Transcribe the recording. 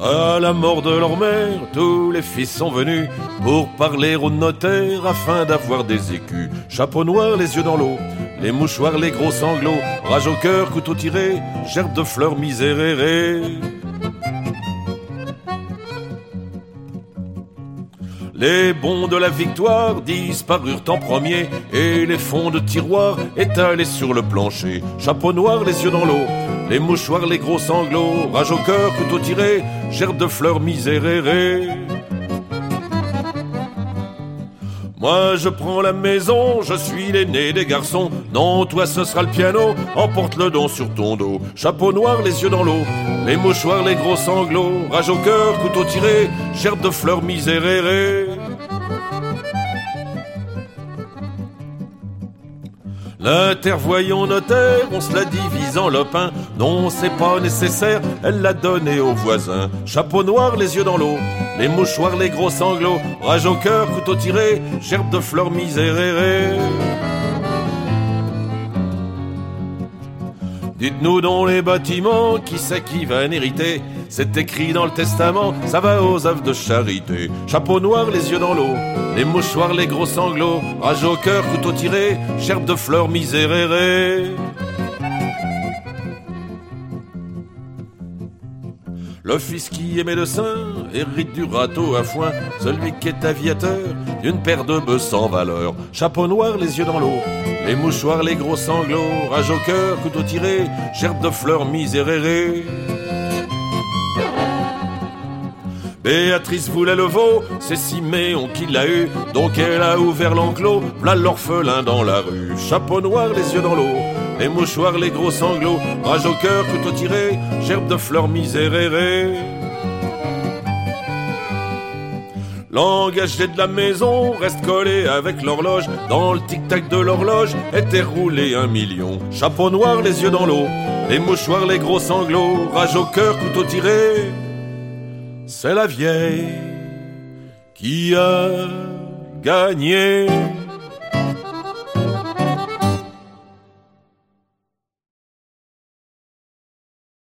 À la mort de leur mère, tous les fils sont venus pour parler au notaire afin d'avoir des écus. Chapeau noir, les yeux dans l'eau, les mouchoirs, les gros sanglots, rage au cœur, couteau tiré, gerbe de fleurs misérérées. Les bons de la victoire disparurent en premier et les fonds de tiroir étalés sur le plancher. Chapeau noir, les yeux dans l'eau, les mouchoirs, les gros sanglots, rage au cœur, couteau tiré, gerbe de fleurs misérérées. Moi je prends la maison, je suis l'aîné des garçons. Non, toi ce sera le piano, emporte le don sur ton dos. Chapeau noir, les yeux dans l'eau, les mouchoirs, les gros sanglots, rage au cœur, couteau tiré, gerbe de fleurs misérérées. L'intervoyant notaire, on se la divise en lopin. Non, c'est pas nécessaire, elle l'a donné aux voisins. Chapeau noir, les yeux dans l'eau, les mouchoirs, les gros sanglots, rage au cœur, couteau tiré, gerbe de fleurs misérérées. Dites-nous dans les bâtiments, qui c'est qui va en hériter? C'est écrit dans le testament, ça va aux œuvres de charité. Chapeau noir, les yeux dans l'eau, les mouchoirs, les gros sanglots, rage au cœur, couteau tiré, gerbe de fleurs misérérées. Le fils qui est médecin hérite du râteau à foin, celui qui est aviateur d'une paire de bœufs sans valeur. Chapeau noir, les yeux dans l'eau, les mouchoirs, les gros sanglots, rage au cœur, couteau tiré, gerbe de fleurs misérérées. Béatrice voulait le veau, c'est Siméon qui l'a eu, donc elle a ouvert l'enclos, v'là l'orphelin dans la rue. Chapeau noir, les yeux dans l'eau, les mouchoirs, les gros sanglots, rage au cœur, couteau tiré, gerbe de fleurs misérérées. L'engagé de la maison reste collé avec l'horloge, dans le tic-tac de l'horloge était roulé 1 million. Chapeau noir, les yeux dans l'eau, les mouchoirs, les gros sanglots, rage au cœur, couteau tiré. C'est la vieille qui a gagné.